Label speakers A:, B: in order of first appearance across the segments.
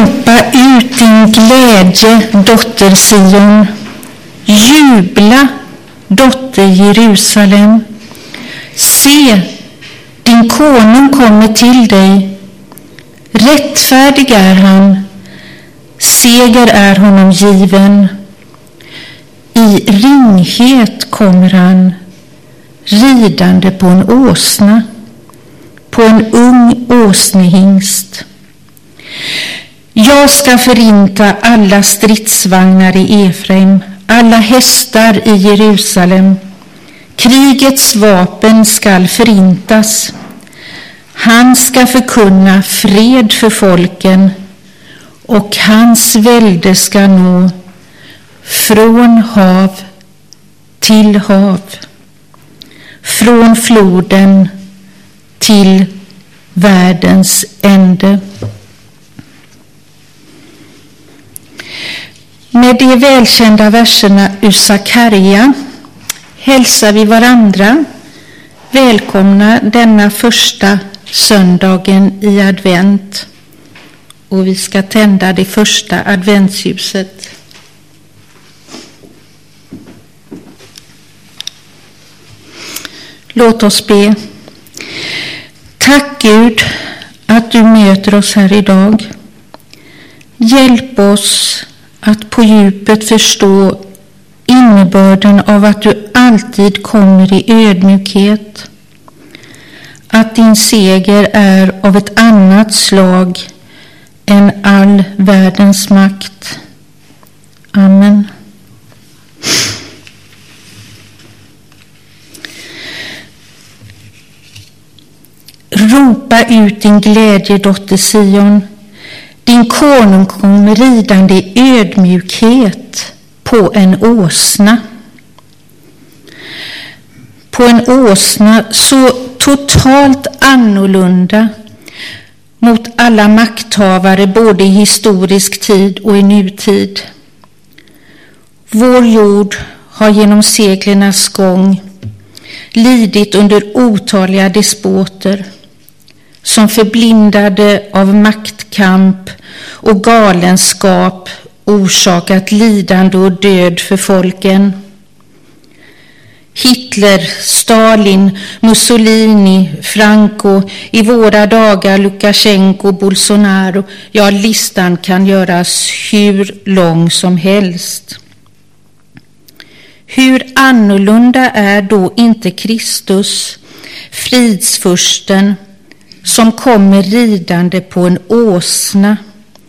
A: Ropa ut din glädje, dotter Sion. Jubla, dotter Jerusalem. Se, din konung kommer till dig. Rättfärdig är han. Seger är honom given. I ringhet kommer han, ridande på en åsna, på en ung åsnehingst. Jag ska förinta alla stridsvagnar i Efraim, alla hästar i Jerusalem. Krigets vapen skall förintas. Han ska förkunna fred för folken, och hans välde ska nå från hav till hav, från floden till världens ände. Med de välkända verserna ur Sakarja hälsar vi varandra välkomna denna första söndagen i advent, och vi ska tända det första adventsljuset. Låt oss be. Tack Gud att du möter oss här idag. Hjälp oss att på djupet förstå innebörden av att du alltid kommer i ödmjukhet. Att din seger är av ett annat slag än all världens makt. Amen. Ropa ut din glädje, dotter Sion. Din konung kommer ridande i ödmjukhet på en åsna. På en åsna så totalt annorlunda mot alla makthavare både i historisk tid och i nutid. Vår jord har genom seklernas gång lidit under otaliga despoter som förblindade av maktkamp och galenskap orsakat lidande och död för folken. Hitler, Stalin, Mussolini, Franco, i våra dagar Lukasjenko, Bolsonaro, ja, listan kan göras hur lång som helst. Hur annorlunda är då inte Kristus, fridsfursten, som kommer ridande på en åsna,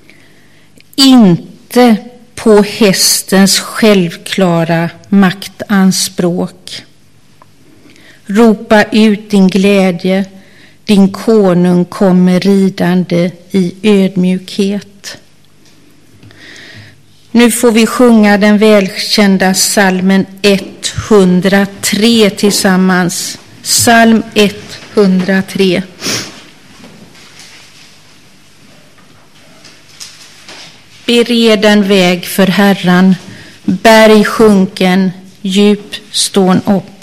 A: inte på hästens självklara maktanspråk. Ropa ut din glädje, din konung kommer ridande i ödmjukhet. Nu får vi sjunga den välkända psalmen 103 tillsammans. Psalm 103. Bered en väg för Herran, berg sjunken, djup stån upp.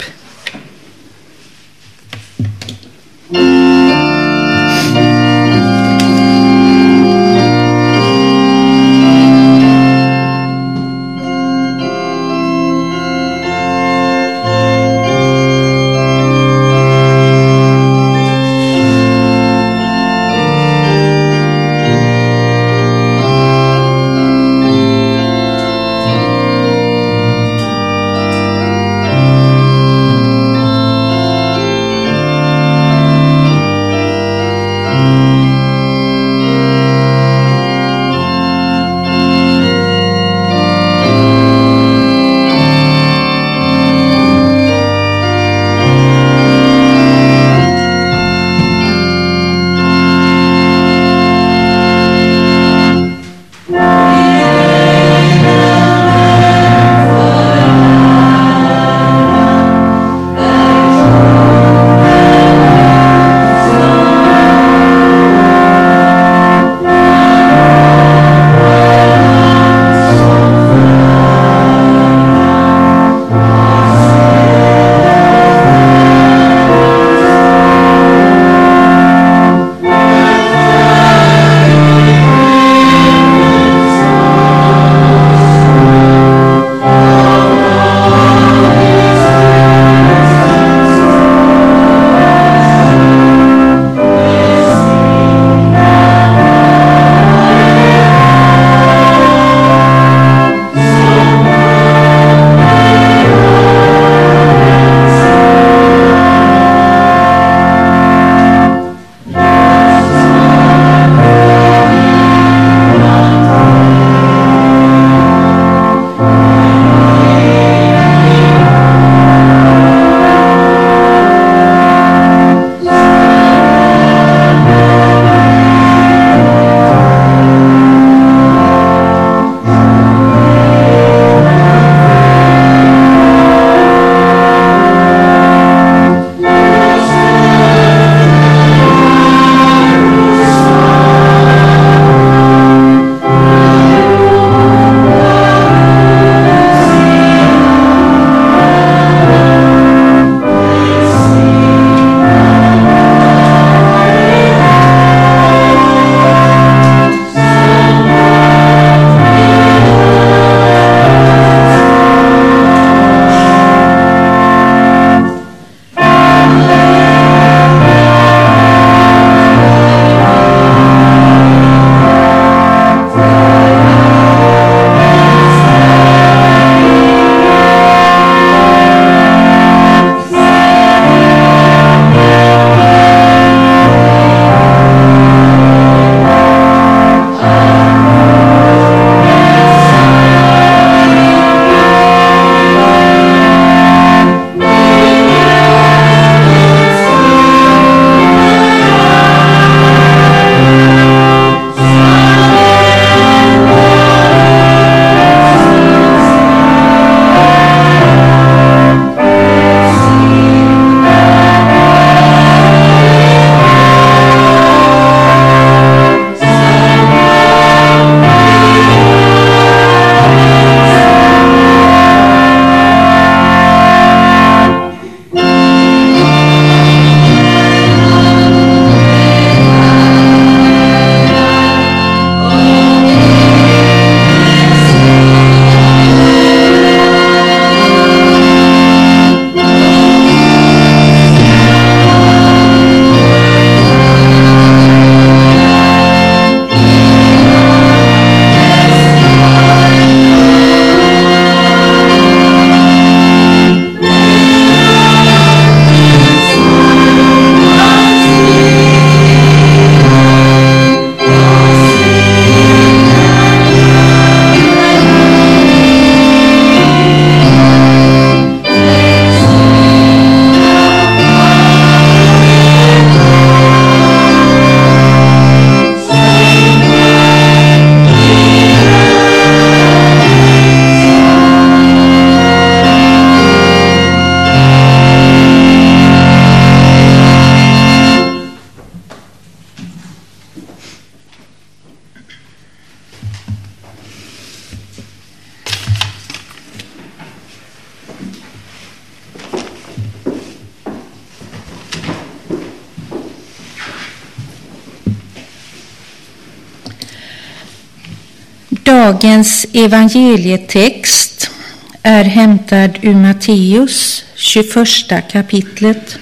A: Dagens evangelietext är hämtad ur Matteus 21 kapitlet.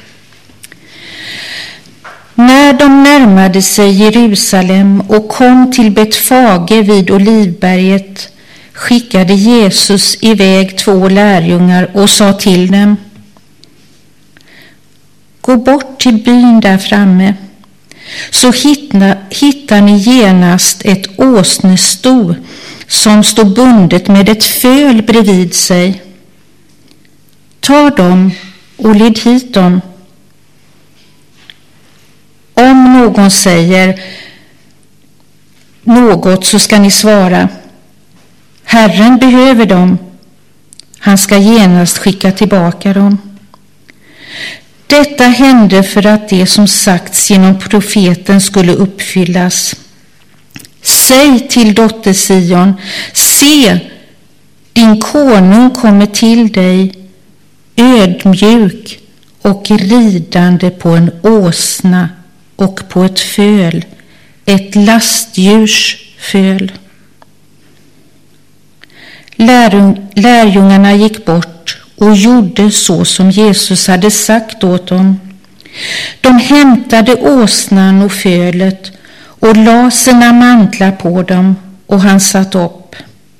A: När de närmade sig Jerusalem och kom till Betfage vid Olivberget skickade Jesus iväg 2 lärjungar och sa till dem: gå bort till byn där framme, så hittar ni genast ett åsnesto som står bundet med ett föl bredvid sig. Ta dem och led hit dem. Om någon säger något så ska ni svara: Herren behöver dem. Han ska genast skicka tillbaka dem. Detta hände för att det som sagts genom profeten skulle uppfyllas. Säg till dotter Sion: se, din konung kommer till dig, ödmjuk och ridande på en åsna och på ett föl, ett lastdjurs föl. Lärjungarna gick bort och gjorde så som Jesus hade sagt åt dem. De hämtade åsnan och fölet och la sina mantlar på dem, och han satt upp.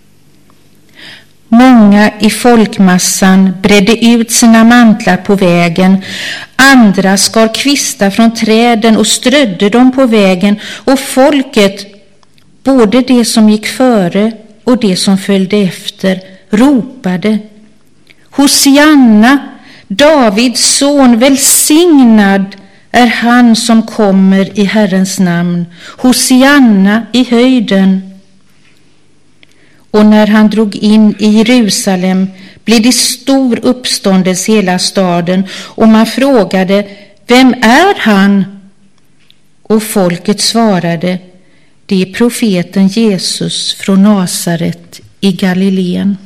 A: Många i folkmassan bredde ut sina mantlar på vägen, andra skar kvistar från träden och strödde dem på vägen, och folket, både det som gick före och det som följde efter, ropade: Hosianna, Davids son, välsignad är han som kommer i Herrens namn. Hosianna i höjden. Och när han drog in i Jerusalem blev det stor uppståndelse i hela staden, och man frågade: vem är han? Och folket svarade: det är profeten Jesus från Nasaret i Galileen.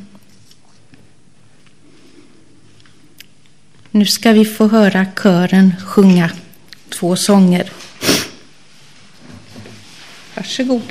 A: Nu ska vi få höra kören sjunga 2 sånger. Varsågoda.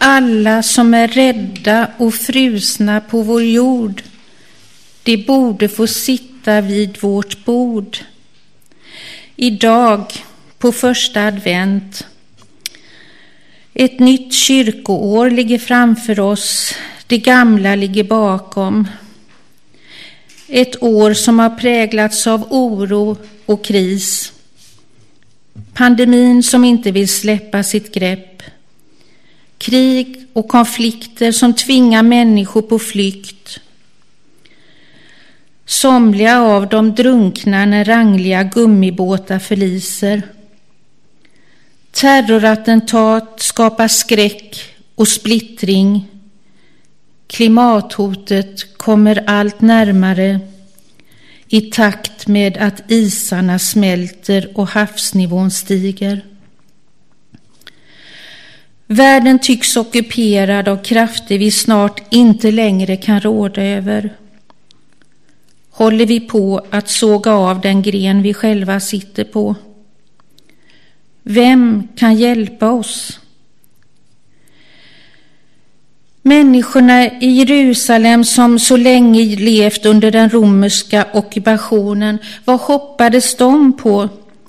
A: alla som är rädda och frusna på vår jord, de borde få sitta vid vårt bord. Idag, på första advent, ett nytt kyrkoår ligger framför oss, det gamla ligger bakom. Ett år som har präglats av oro och kris. Pandemin som inte vill släppa sitt grepp. Krig och konflikter som tvingar människor på flykt. Somliga av dem drunknar när rangliga gummibåtar förliser. Terrorattentat skapar skräck och splittring. Klimathotet kommer allt närmare i takt med att isarna smälter och havsnivån stiger. Världen tycks ockuperad av krafter vi snart inte längre kan råda över. Håller vi på att såga av den gren vi själva sitter på? Vem kan hjälpa oss? Människorna i Jerusalem som så länge levt under den romerska ockupationen, vad hoppades de på?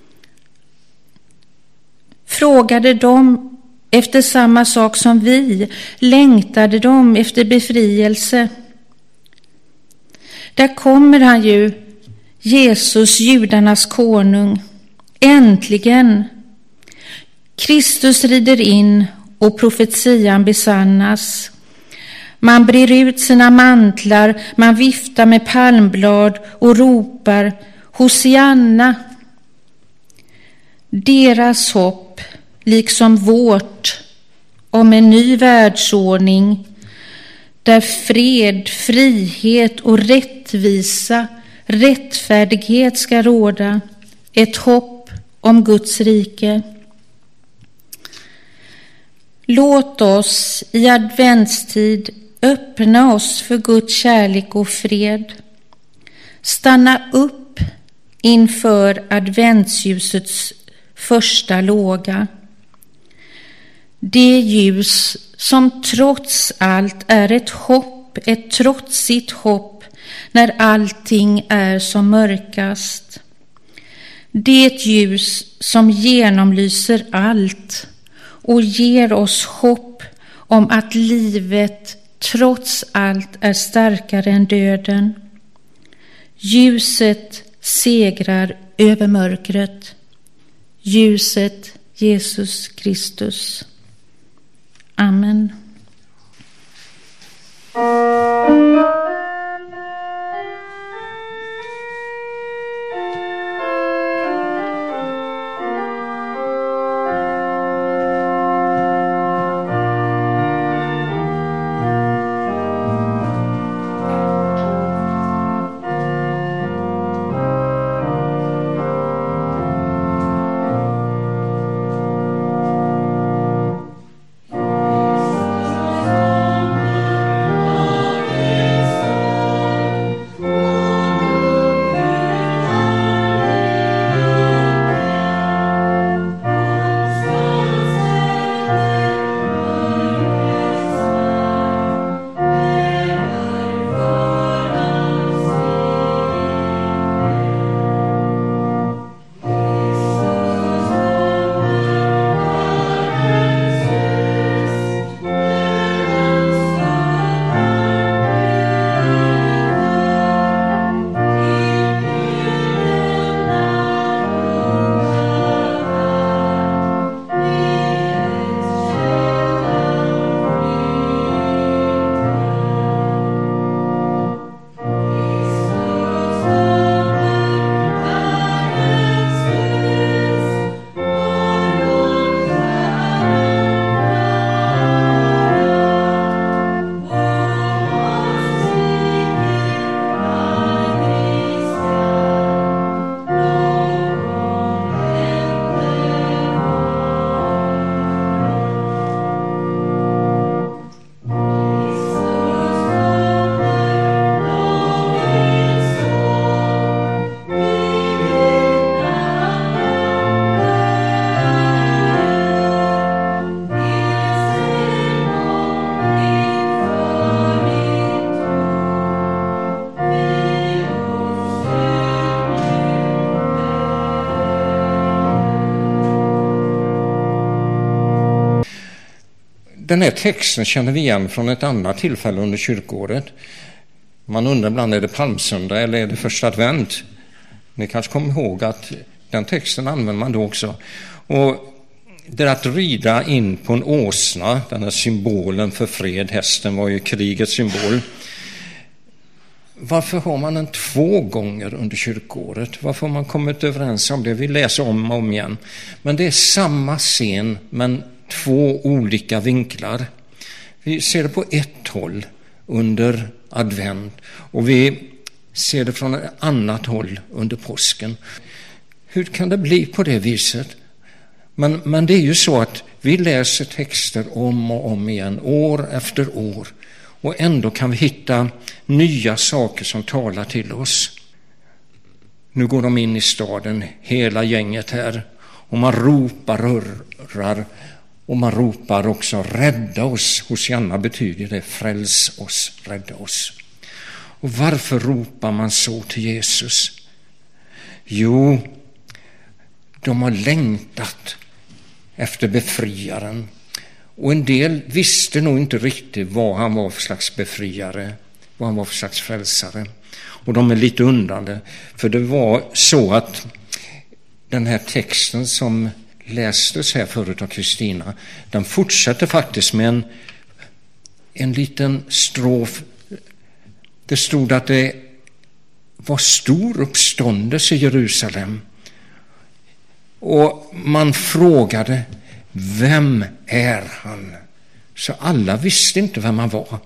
A: Frågade de efter samma sak som vi? Längtade de efter befrielse? Där kommer han ju, Jesus, judarnas konung. Äntligen! Kristus rider in och profetian besannas. Man brer ut sina mantlar, man viftar med palmblad och ropar Hosianna. Deras hopp, liksom vårt, om en ny världsordning där fred, frihet och rättfärdighet ska råda, ett hopp om Guds rike. Låt oss i adventstid öppna oss för Guds kärlek och fred. Stanna upp inför adventsljusets första låga. Det ljus som trots allt är ett hopp, ett trotsigt hopp när allting är som mörkast. Det ljus som genomlyser allt och ger oss hopp om att livet trots allt är starkare än döden. Ljuset segrar över mörkret. Ljuset Jesus Kristus. Amen.
B: Den här texten känner vi igen från ett annat tillfälle under kyrkåret. Man undrar ibland, är det palmsöndag eller är det första advent? Ni kanske kommer ihåg att den texten använder man då också. Och det att rida in på en åsna, den här symbolen för fred, hästen var ju krigets symbol. Varför har man den 2 gånger under kyrkåret? Varför har man kommit överens om det? Vi läser om och om igen. Men det är samma scen, men 2 olika vinklar. Vi ser det på ett håll under advent och vi ser det från ett annat håll under påsken. Hur kan det bli på det viset? Men det är ju så att vi läser texter om och om igen, år efter år. Och ändå kan vi hitta nya saker som talar till oss. Nu går de in i staden, hela gänget här. Och man ropar och hurrar. Och man ropar också, rädda oss. Hosianna betyder det, fräls oss, rädda oss. Och varför ropar man så till Jesus? Jo, de har längtat efter befriaren. Och en del visste nog inte riktigt vad han var för slags befriare, vad han var för slags frälsare. Och de är lite undrande, för det var så att den här texten som lästes här förut av Kristina, den fortsätter faktiskt med en liten strof. Det stod att det var stor uppståndelse i Jerusalem. Och man frågade, vem är han? Så alla visste inte vem han var.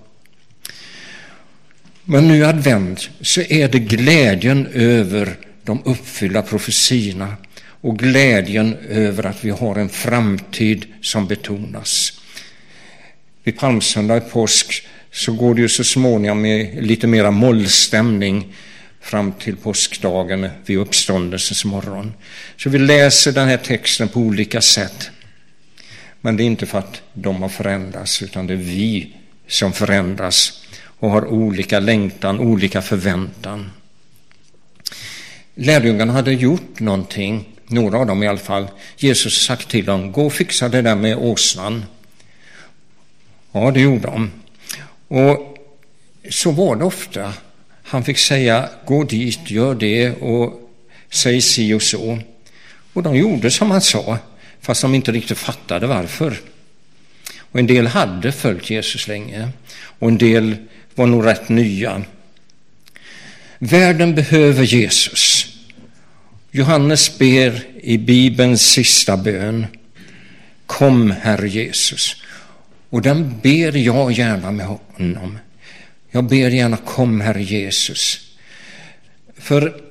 B: Men nu advent så är det glädjen över de uppfyllda profetierna och glädjen över att vi har en framtid som betonas. Vid palmsöndag i påsk så går det ju så småningom med lite mera mollstämning fram till påskdagen vid uppståndelsens morgon. Så vi läser den här texten på olika sätt. Men det är inte för att de har förändrats, utan det är vi som förändras och har olika längtan, olika förväntan. Lärjungarna hade gjort någonting, några av dem i alla fall. Jesus sagt till dem, gå och fixa det där med åsnan. Ja, det gjorde de. Och så var det ofta. Han fick säga, gå dit, gör det och säg si och så. Och de gjorde som han sa, fast de inte riktigt fattade varför. Och en del hade följt Jesus länge och en del var nog rätt nya. Världen behöver Jesus. Johannes ber i Bibelns sista bön, kom Herre Jesus. Och den ber jag gärna med honom. Jag ber gärna, kom Herre Jesus. För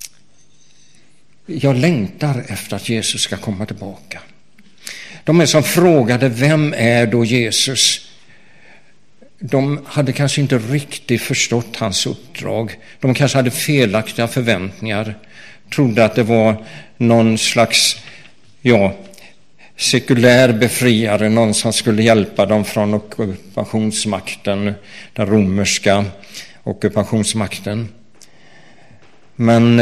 B: jag längtar efter att Jesus ska komma tillbaka. De är som frågade, vem är då Jesus? De hade kanske inte riktigt förstått hans uppdrag. De kanske hade felaktiga förväntningar. Trodde att det var någon slags sekulär befriare, någon som skulle hjälpa dem från ockupationsmakten, den romerska ockupationsmakten. Men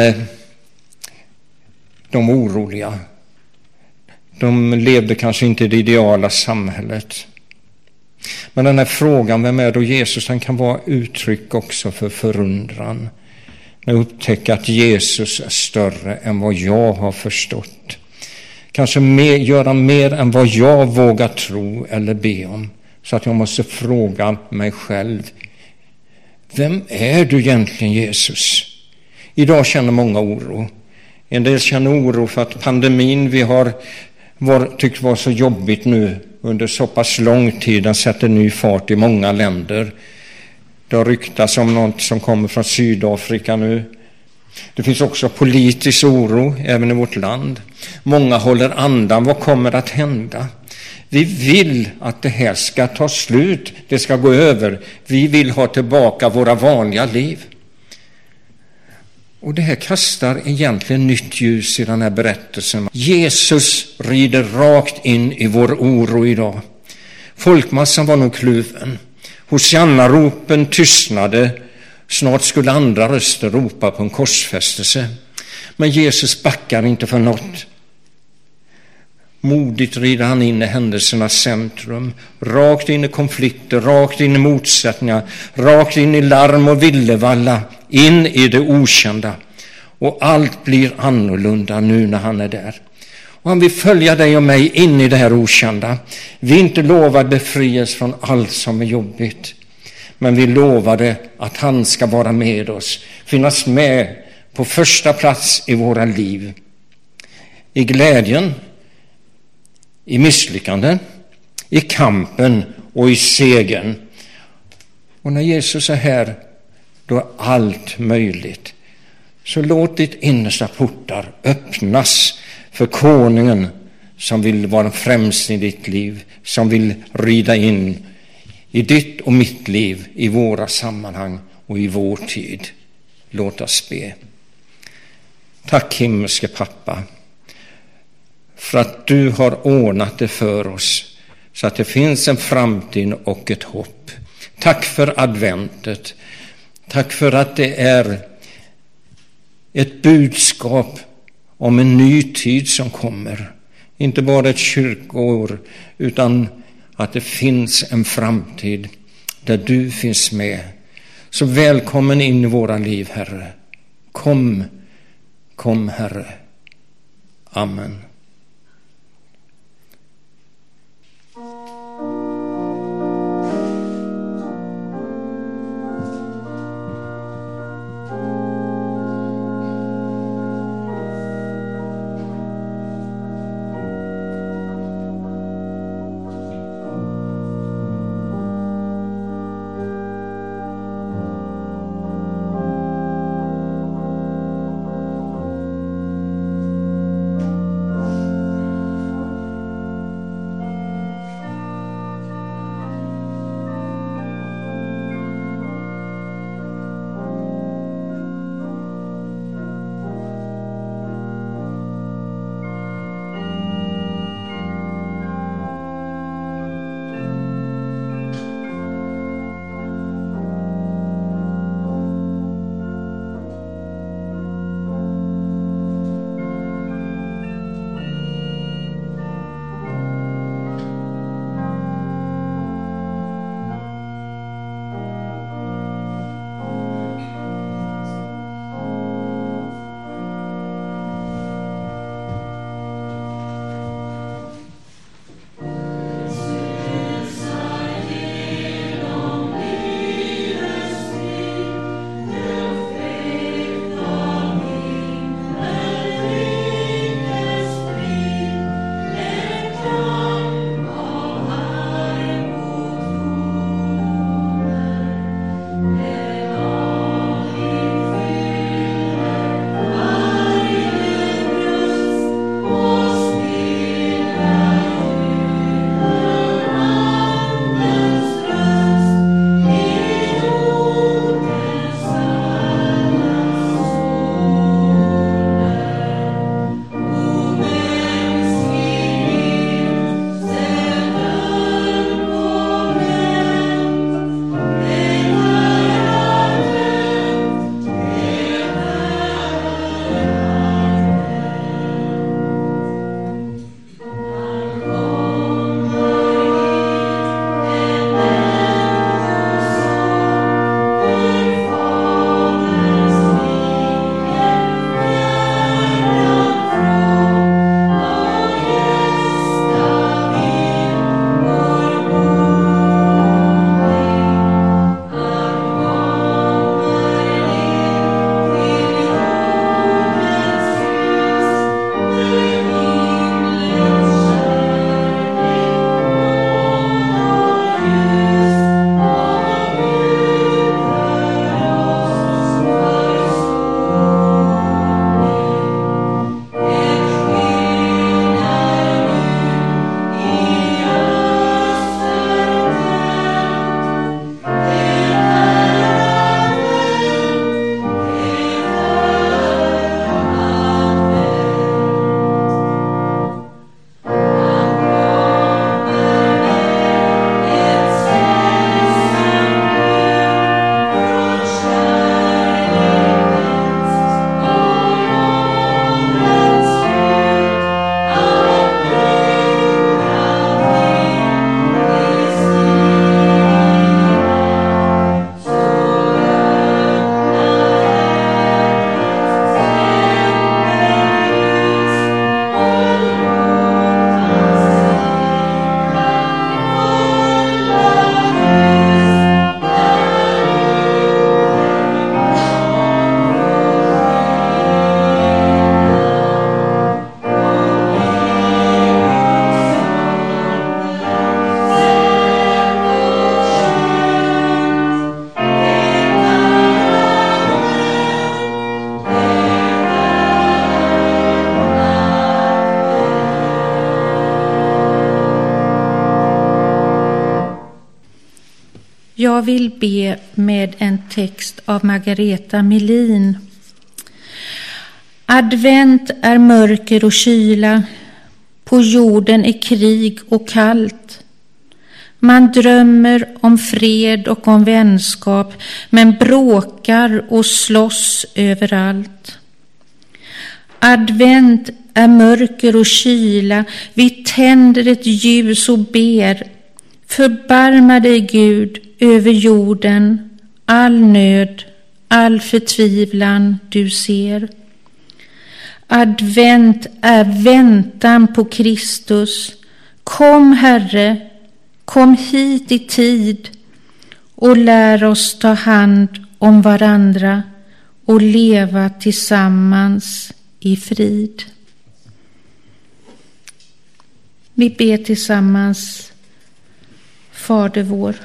B: de var oroliga. De levde kanske inte i det ideala samhället. Men den här frågan, vem är då Jesus, den kan vara uttryck också för förundran. När jag upptäcker att Jesus är större än vad jag har förstått. Kanske göra mer än vad jag vågar tro eller be om. Så att jag måste fråga mig själv, vem är du egentligen Jesus? Idag känner många oro. En del känner oro för att pandemin vi har tyckt var så jobbigt nu under så pass lång tid, den sätter ny fart i många länder. Det har ryktats om något som kommer från Sydafrika nu. Det finns också politisk oro även i vårt land. Många håller andan. Vad kommer att hända? Vi vill att det här ska ta slut. Det ska gå över. Vi vill ha tillbaka våra vanliga liv. Och det här kastar egentligen nytt ljus i den här berättelsen. Jesus rider rakt in i vår oro idag. Folkmassan var nog kluven. Hosianna-ropen tystnade. Snart skulle andra röster ropa på en korsfästelse. Men Jesus backar inte för något. Modigt rider han in i händelsernas centrum, rakt in i konflikter, rakt in i motsättningar, rakt in i larm och villevalla, in i det okända. Och allt blir annorlunda nu när han är där. Och han vill följa dig och mig in i det här okända. Vi inte lovade befrielse från allt som är jobbigt, men vi lovade att han ska vara med oss, finnas med på första plats i våra liv. I glädjen, i misslyckanden, i kampen och i segern. Och när Jesus är här, då är allt möjligt. Så låt ditt innersta portar öppnas för konungen som vill vara främst i ditt liv, som vill rida in i ditt och mitt liv, i våra sammanhang och i vår tid. Låt oss be. Tack himmelske pappa, för att du har ordnat det för oss så att det finns en framtid och ett hopp. Tack för adventet. Tack för att det är ett budskap om en ny tid som kommer. Inte bara ett kyrkoår, utan att det finns en framtid där du finns med. Så välkommen in i våra liv, Herre. Kom, Herre. Amen.
A: Jag vill be med en text av Margareta Melin. Advent är mörker och kyla, på jorden är krig och kallt. Man drömmer om fred och om vänskap, men bråkar och slåss överallt. Advent är mörker och kyla, vi tänder ett ljus och ber. Förbarma dig, Gud, över jorden, all nöd, all förtvivlan du ser. Advent är väntan på Kristus. Kom, Herre, kom hit i tid och lär oss ta hand om varandra och leva tillsammans i frid. Vi ber tillsammans. Fader vår.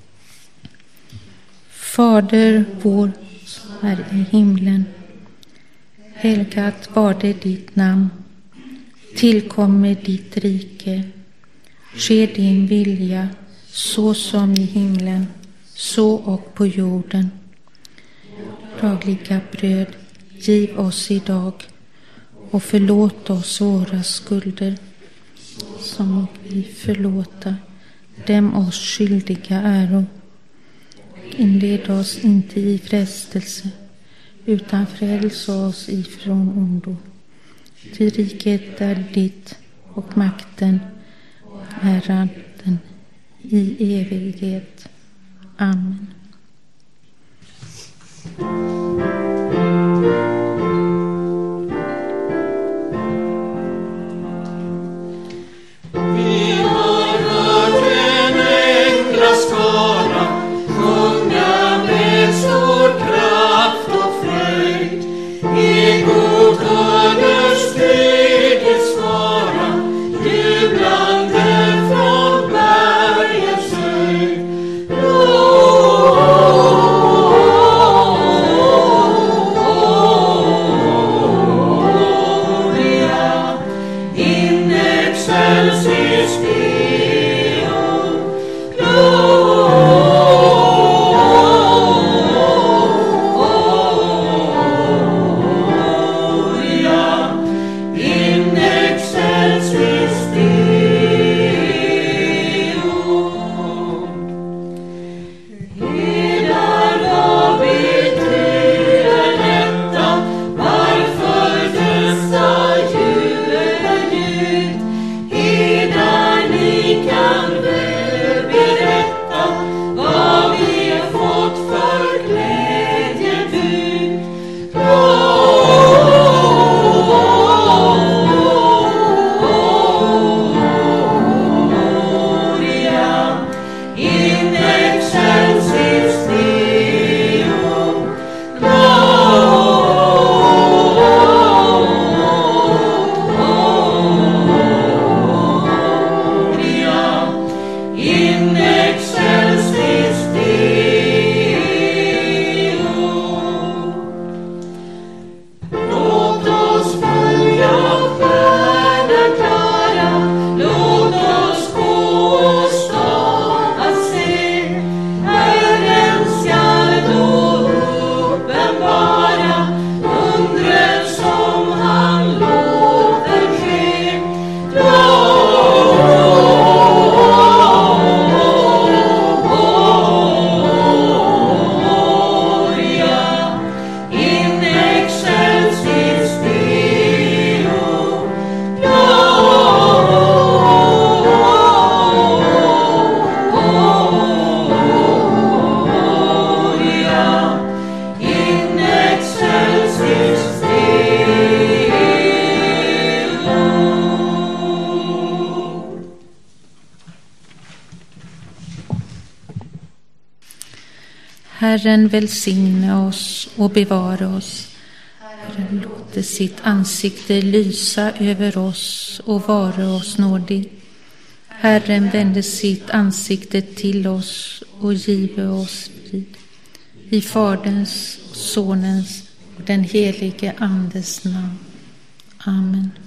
A: Fader vår som är i himlen. Helgat var det ditt namn. Tillkommer ditt rike. Ske din vilja, så som i himlen, så och på jorden. Dagliga bröd, giv oss idag och förlåt oss våra skulder, som vi förlåta dem oss skyldiga äro. Inled oss inte i frestelse, utan fräls oss ifrån ondo. Till riket är ditt och makten, äran den i evighet. Amen. Herren välsigne oss och bevara oss. Herren låter sitt ansikte lysa över oss och vara oss nådig. Herren vände sitt ansikte till oss och give oss frid. I Faderns, Sonens och den helige Andes namn. Amen.